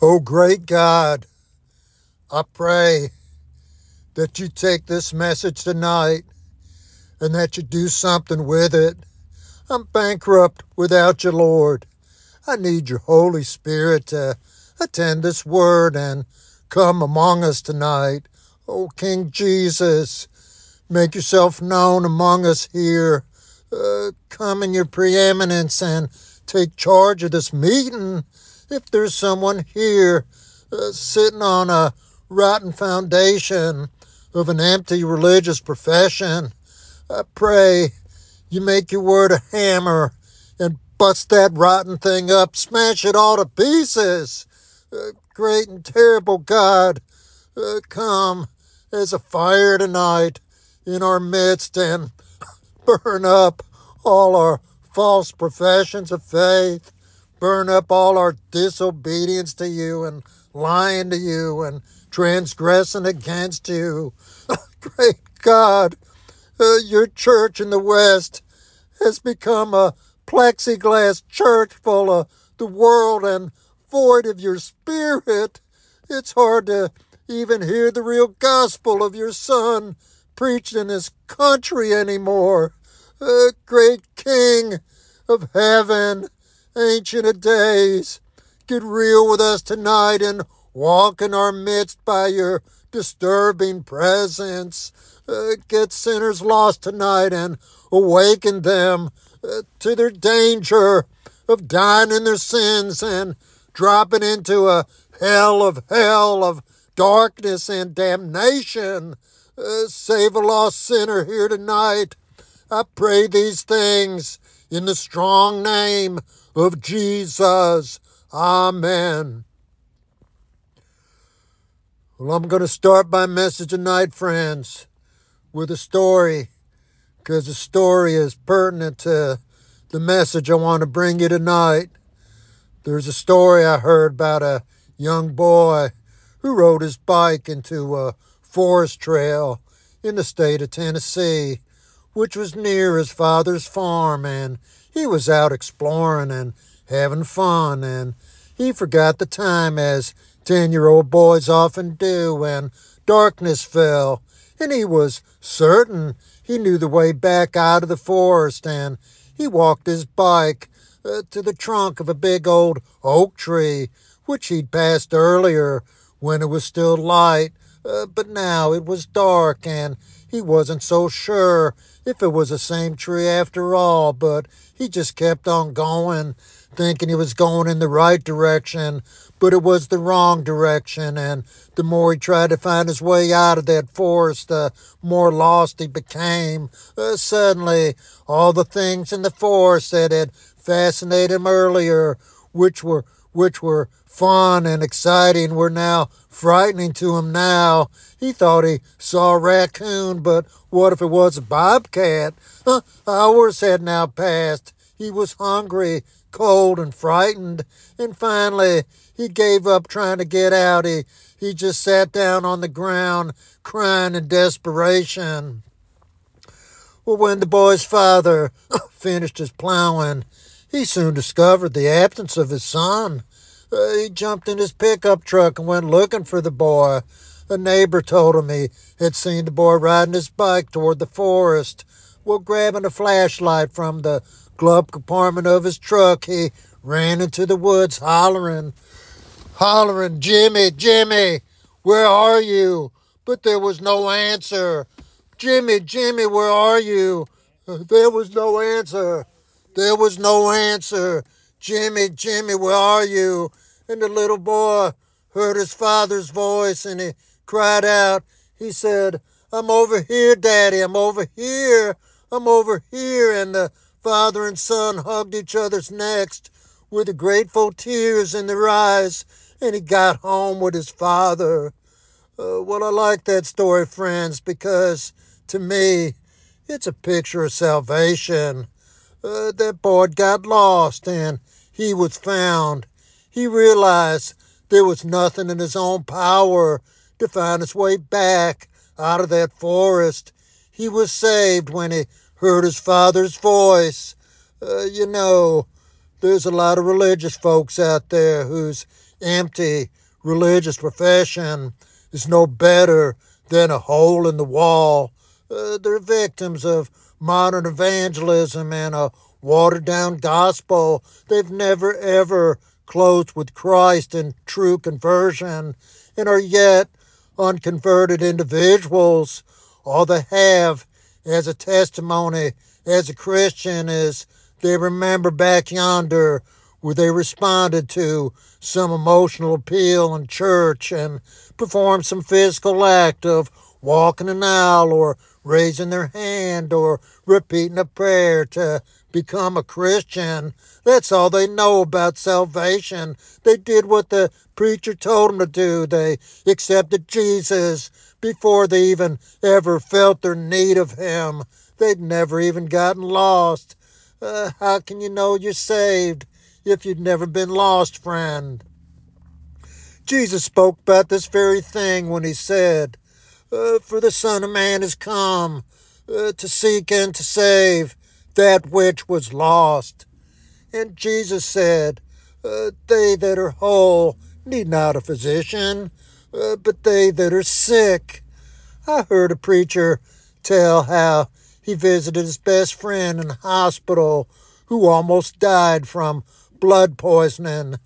Oh, great God, I pray that you take this message tonight and that you do something with it. I'm bankrupt without you, Lord. I need your Holy Spirit to attend this word and come among us tonight. Oh, King Jesus, make yourself known among us here. Come in your preeminence and take charge of this meeting. If there's someone here sitting on a rotten foundation of an empty religious profession, I pray you make your word a hammer and bust that rotten thing up, smash it all to pieces. Great and terrible God, come as a fire tonight in our midst and burn up all our false professions of faith. Burn up all our disobedience to you and lying to you and transgressing against you. Great God, your church in the West has become a plexiglass church full of the world and void of your spirit. It's hard to even hear the real gospel of your Son preached in this country anymore. Great King of heaven, Ancient of Days, get real with us tonight and walk in our midst by your disturbing presence. Get sinners lost tonight and awaken them to their danger of dying in their sins and dropping into a hell of darkness and damnation. Save a lost sinner here tonight. I pray these things in the strong name of Jesus. Amen. Well, I'm going to start my message tonight, friends, with a story, because the story is pertinent to the message I want to bring you tonight. There's a story I heard about a young boy who rode his bike into a forest trail in the state of Tennessee, which was near his father's farm, and he was out exploring and having fun, and he forgot the time, as 10-year-old boys often do, when darkness fell, and he was certain he knew the way back out of the forest, and he walked his bike to the trunk of a big old oak tree, which he'd passed earlier when it was still light, but now it was dark, and he wasn't so sure if it was the same tree after all, but he just kept on going, thinking he was going in the right direction, but it was the wrong direction, and the more he tried to find his way out of that forest, the more lost he became. Suddenly, all the things in the forest that had fascinated him earlier, which were fun and exciting, were now frightening to him now. He thought he saw a raccoon, but what if it was a bobcat? Hours had now passed. He was hungry, cold, and frightened, and finally he gave up trying to get out. He just sat down on the ground, crying in desperation. Well, when the boy's father finished his plowing, he soon discovered the absence of his son. He jumped in his pickup truck and went looking for the boy. A neighbor told him he had seen the boy riding his bike toward the forest. Well, grabbing a flashlight from the glove compartment of his truck, he ran into the woods hollering, "Jimmy, Jimmy, where are you?" But there was no answer. "Jimmy, Jimmy, where are you?" There was no answer. There was no answer. "Jimmy, Jimmy, where are you?" And the little boy heard his father's voice, and he cried out. He said, "I'm over here, Daddy, I'm over here. I'm over here." And the father and son hugged each other's necks with the grateful tears in their eyes, and he got home with his father. Well, I like that story, friends, because to me, it's a picture of salvation. That boy got lost and he was found. He realized there was nothing in his own power to find his way back out of that forest. He was saved when he heard his father's voice. You know, there's a lot of religious folks out there whose empty religious profession is no better than a hole in the wall. They're victims of modern evangelism and a watered down gospel. They've never ever closed with Christ in true conversion and are yet unconverted individuals. All they have as a testimony as a Christian is they remember back yonder where they responded to some emotional appeal in church and performed some physical act of walking an aisle or raising their hand or repeating a prayer to become a Christian. That's all they know about salvation. They did what the preacher told them to do. They accepted Jesus before they even ever felt their need of him. They'd never even gotten lost. How can you know you're saved if you've never been lost, friend? Jesus spoke about this very thing when he said, For the Son of Man is come to seek and to save that which was lost. And Jesus said, They that are whole need not a physician, but they that are sick. I heard a preacher tell how he visited his best friend in the hospital who almost died from blood poisoning.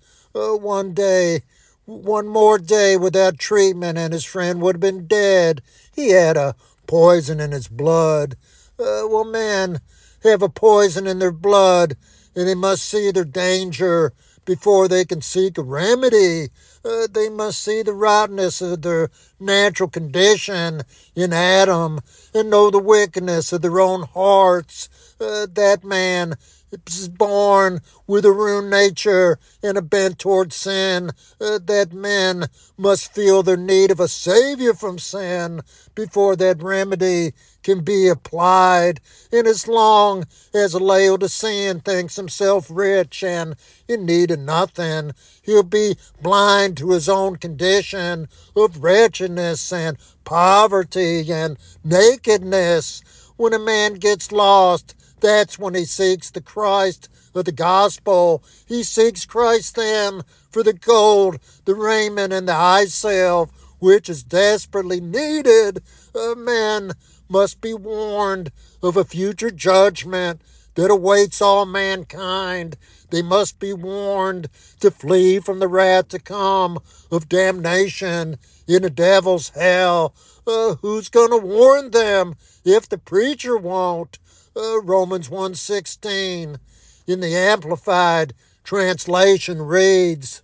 One more day without treatment, and his friend would have been dead. He had a poison in his blood. Men have a poison in their blood, and they must see their danger before they can seek a remedy. They must see the rottenness of their natural condition in Adam and know the wickedness of their own hearts. That man is born with a ruined nature and a bent toward sin. That men must feel their need of a Savior from sin before that remedy can be applied. And as long as a Laodicean thinks himself rich and in need of nothing, he'll be blind to his own condition of wretchedness and poverty and nakedness. When a man gets lost, that's when he seeks the Christ of the gospel. He seeks Christ then for the gold, the raiment, and the eye salve, which is desperately needed. Men must be warned of a future judgment that awaits all mankind. They must be warned to flee from the wrath to come of damnation in the devil's hell. Who's going to warn them if the preacher won't? Romans 1:16 in the Amplified translation reads,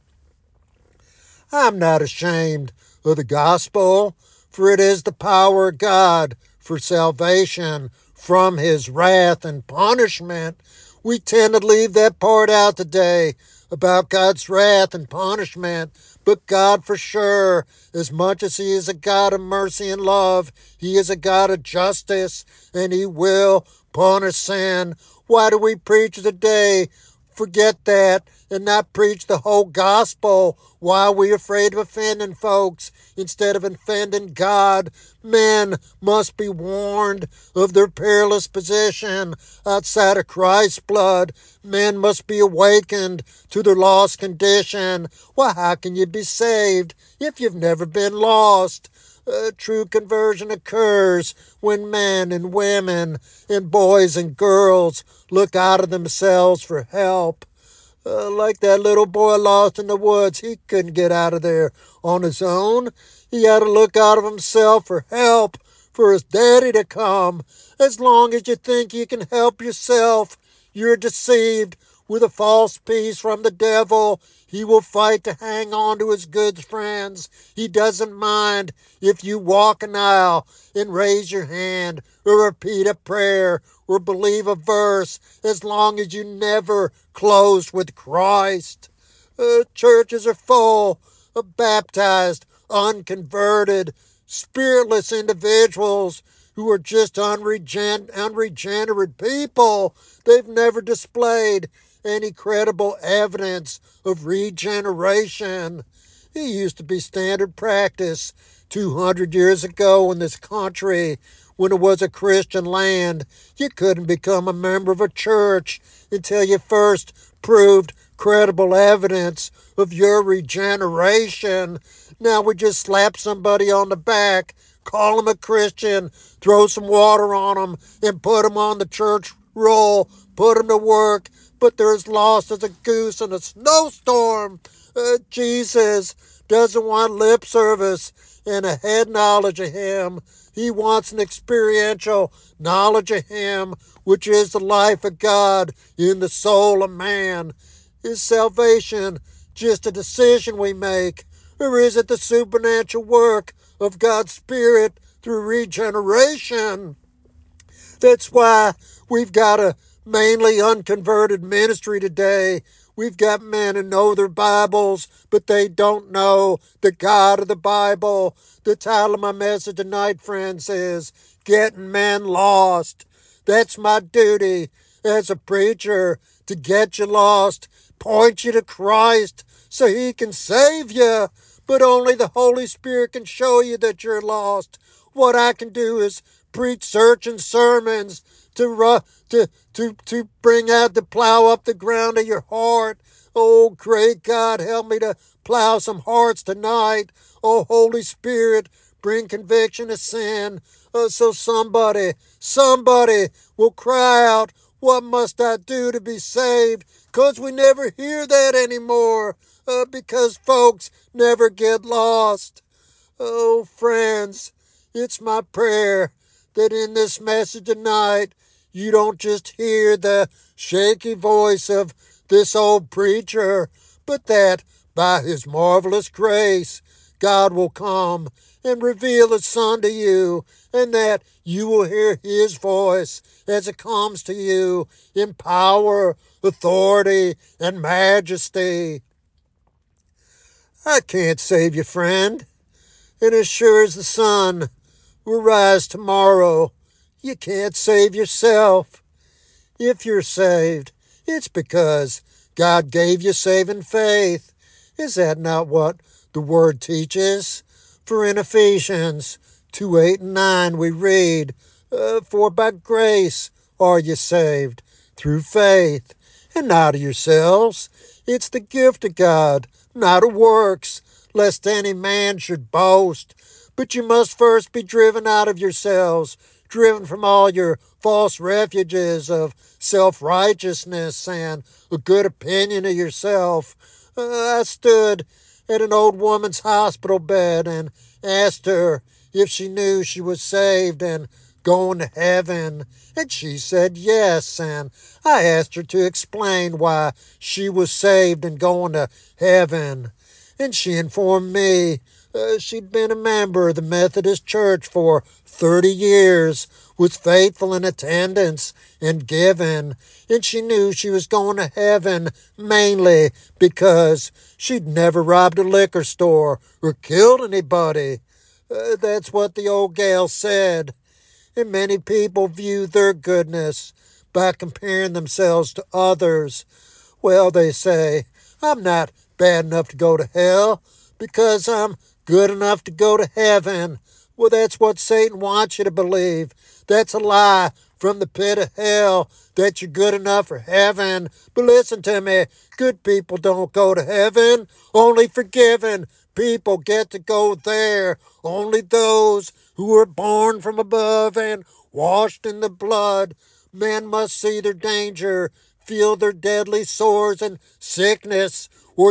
I'm not ashamed of the gospel, for it is the power of God for salvation from his wrath and punishment. We tend to leave that part out today about God's wrath and punishment, but God for sure, as much as he is a God of mercy and love, he is a God of justice, and he will punish sin. Why do we preach today? Forget that and not preach the whole gospel. Why are we afraid of offending folks instead of offending God? Men must be warned of their perilous position outside of Christ's blood. Men must be awakened to their lost condition. Well, how can you be saved if you've never been lost? True conversion occurs when men and women and boys and girls look out of themselves for help. Like that little boy lost in the woods, he couldn't get out of there on his own. He had to look out of himself for help, for his daddy to come. As long as you think you can help yourself, you're deceived with a false peace from the devil. He will fight to hang on to his good friends. He doesn't mind if you walk an aisle and raise your hand or repeat a prayer or believe a verse, as long as you never close with Christ. Churches are full of baptized, unconverted, spiritless individuals who are just unregenerate people. They've never displayed any credible evidence of regeneration. It used to be standard practice 200 years ago in this country, when it was a Christian land. You couldn't become a member of a church until you first proved credible evidence of your regeneration. Now we just slap somebody on the back, call them a Christian, throw some water on them, and put them on the church roll, put them to work, but they're as lost as a goose in a snowstorm. Jesus doesn't want lip service and a head knowledge of Him. He wants an experiential knowledge of Him, which is the life of God in the soul of man. Is salvation just a decision we make, or is it the supernatural work of God's Spirit through regeneration? That's why we've got a mainly unconverted ministry today. We've got men who know their Bibles, but they don't know the God of the Bible. The title of my message tonight, friends, is Getting Men Lost. That's my duty as a preacher, to get you lost, point you to Christ so He can save you. But only the Holy Spirit can show you that you're lost. What I can do is preach searching sermons to bring out, to plow up the ground of your heart. Oh, great God, help me to plow some hearts tonight. Oh, Holy Spirit, bring conviction of sin. So somebody will cry out, what must I do to be saved? Because we never hear that anymore. Because folks never get lost. Oh, friends, it's my prayer that in this message tonight, you don't just hear the shaky voice of this old preacher, but that by His marvelous grace, God will come and reveal His Son to you, and that you will hear His voice as it comes to you in power, authority, and majesty. I can't save you, friend, and as sure as the sun will rise tomorrow, you can't save yourself. If you're saved, it's because God gave you saving faith. Is that not what the Word teaches? For in Ephesians 2:8 and 9 we read, For by grace are you saved, through faith, and not of yourselves. It's the gift of God, not of works, lest any man should boast. But you must first be driven out of yourselves, driven from all your false refuges of self-righteousness and a good opinion of yourself. I stood at an old woman's hospital bed and asked her if she knew she was saved and going to heaven, and she said yes, and I asked her to explain why she was saved and going to heaven, and she informed me she'd been a member of the Methodist Church for 30 years, was faithful in attendance and giving, and she knew she was going to heaven mainly because she'd never robbed a liquor store or killed anybody. That's what the old gal said. And many people view their goodness by comparing themselves to others. Well, they say, I'm not bad enough to go to hell because I'm good enough to go to heaven. Well, that's what Satan wants you to believe. That's a lie from the pit of hell, that you're good enough for heaven. But listen to me, good people don't go to heaven, only forgiven people get to go there. Only those who are born from above and washed in the blood. Men must see their danger, feel their deadly sores and sickness, or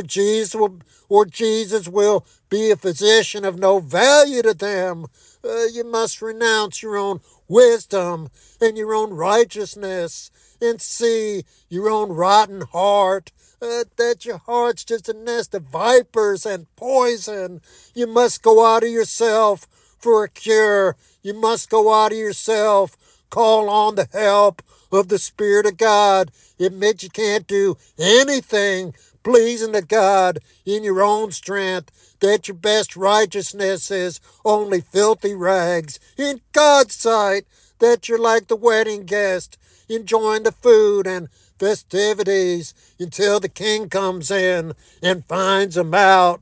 Jesus will be a physician of no value to them. You must renounce your own wisdom and your own righteousness and see your own rotten heart. That your heart's just a nest of vipers and poison. You must go out of yourself for a cure. You must go out of yourself. Call on the help of the Spirit of God. Admit you can't do anything pleasing to God in your own strength, that your best righteousness is only filthy rags in God's sight, that you're like the wedding guest, enjoying the food and festivities until the king comes in and finds them out.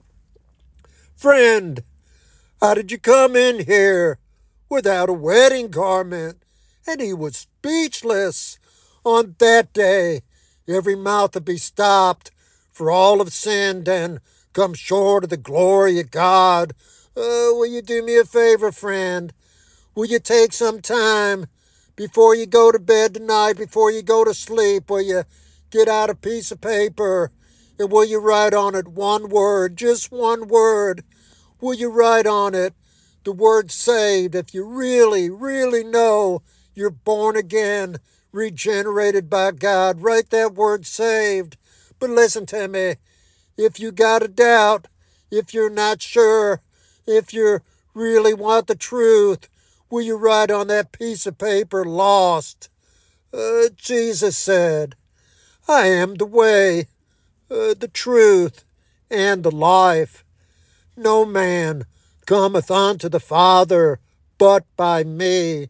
Friend, how did you come in here without a wedding garment? And he was speechless. On that day, every mouth would be stopped For all have sinned and come short of the glory of God. Will you do me a favor, friend? Will you take some time before you go to bed tonight, before you go to sleep? Will you get out a piece of paper and will you write on it one word, just one word? Will you write on it the word saved? If you really, really know you're born again, regenerated by God, write that word saved. But listen to me. If you got a doubt, if you're not sure, if you really want the truth, will you write on that piece of paper, lost? Jesus said, I am the way, the truth, and the life. No man cometh unto the Father but by me.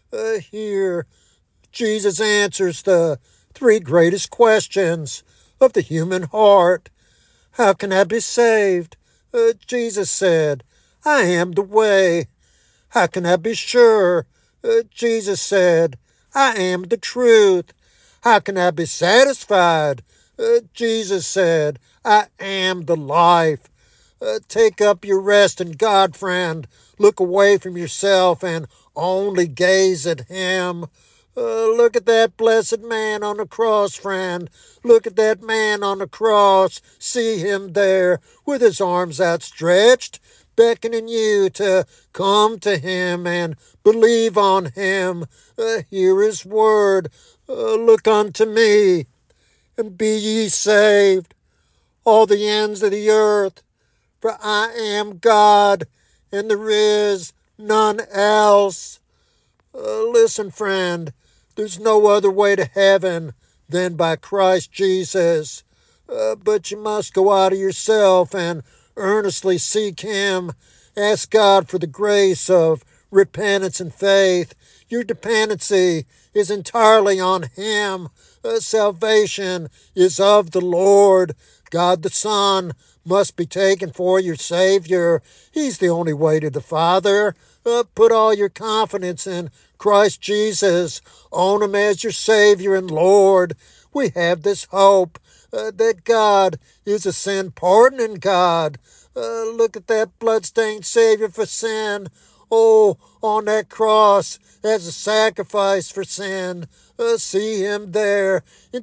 Here, Jesus answers the three greatest questions of the human heart. How can I be saved? Jesus said, I am the way. How can I be sure? Jesus said, I am the truth. How can I be satisfied? Jesus said, I am the life. Take up your rest in God, friend. Look away from yourself and only gaze at Him. Look at that blessed man on the cross, friend. Look at that man on the cross. See him there with his arms outstretched, beckoning you to come to him and believe on him. Hear his word. Look unto me and be ye saved, all the ends of the earth. For I am God, and there is none else. Listen, friend, there's no other way to heaven than by Christ Jesus. But you must go out of yourself and earnestly seek Him. Ask God for the grace of repentance and faith. Your dependency is entirely on Him. Salvation is of the Lord. God the Son must be taken for your Savior. He's the only way to the Father. Put all your confidence in Christ Jesus. Own Him as your Savior and Lord. We have this hope that God is a sin pardoning God. Look at that bloodstained Savior for sin. Oh, on that cross as a sacrifice for sin. See Him there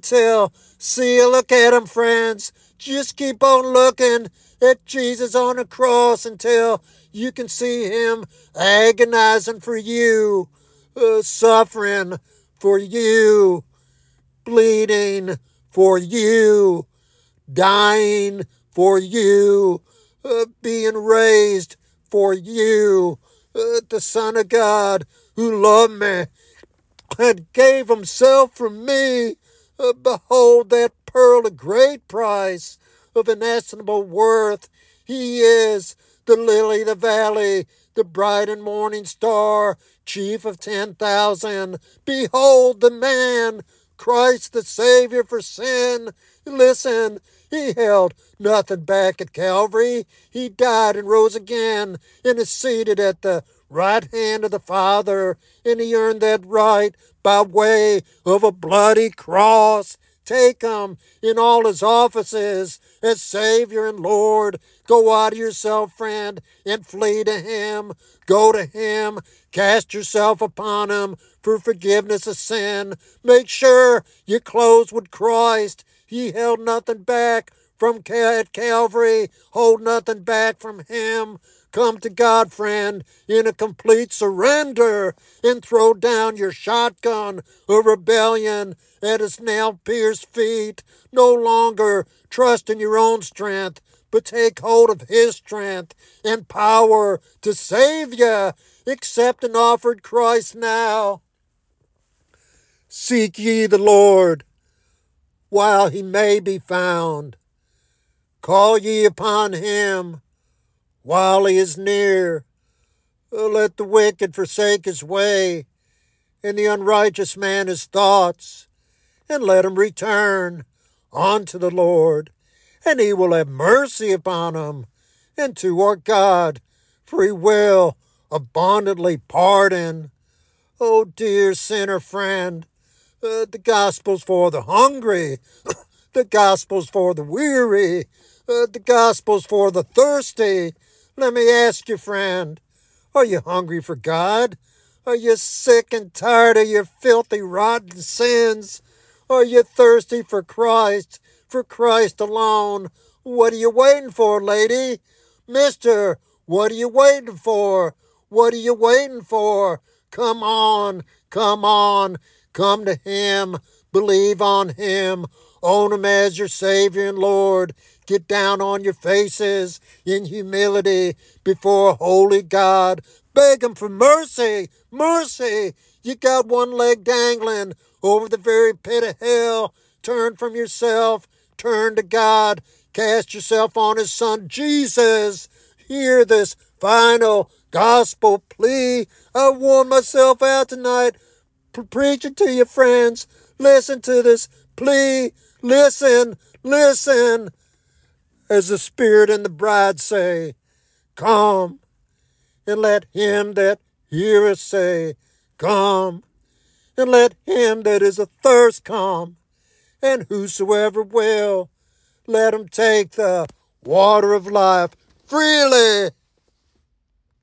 look at Him, friends. Just keep on looking at Jesus on the cross until you can see Him agonizing for you, suffering for you, bleeding for you, dying for you, being raised for you. The Son of God who loved me and gave Himself for me. Behold that pearl of great price, of inestimable worth. He is the lily of the valley, the bright and morning star, chief of 10,000. Behold the man, Christ the Savior for sin. Listen, He held nothing back at Calvary. He died and rose again and is seated at the right hand of the Father, and He earned that right by way of a bloody cross. Take Him in all His offices as Savior and Lord. Go out of yourself, friend, and flee to Him. Go to Him. Cast yourself upon Him for forgiveness of sin. Make sure you close with Christ. He held nothing back at Calvary. Hold nothing back from Him. Come to God, friend, in a complete surrender and throw down your shotgun of rebellion at His nail-pierced feet. No longer trust in your own strength, but take hold of His strength and power to save you. Accept and offer Christ now. Seek ye the Lord while He may be found. Call ye upon Him while He is near. Let the wicked forsake his way, and the unrighteous man his thoughts, and let him return unto the Lord, and He will have mercy upon him, and to our God, for He will abundantly pardon. Oh, dear sinner friend, the gospel's for the hungry, The gospel's for the weary. The gospel's for the thirsty. Let me ask you, friend, are you hungry for God? Are you sick and tired of your filthy, rotten sins? Are you thirsty for Christ alone? What are you waiting for, lady? Mister, what are you waiting for? What are you waiting for? Come on, come on, come to Him, believe on Him, own Him as your Savior and Lord. Get down on your faces in humility before a holy God. Beg Him for mercy, mercy. You got one leg dangling over the very pit of hell. Turn from yourself, turn to God, cast yourself on His Son Jesus. Hear this final gospel plea. I wore myself out tonight preaching to your friends. Listen to this plea. Listen, listen. As the Spirit and the bride say, come, and let him that heareth say, come, and let him that is athirst come, and whosoever will, let him take the water of life freely.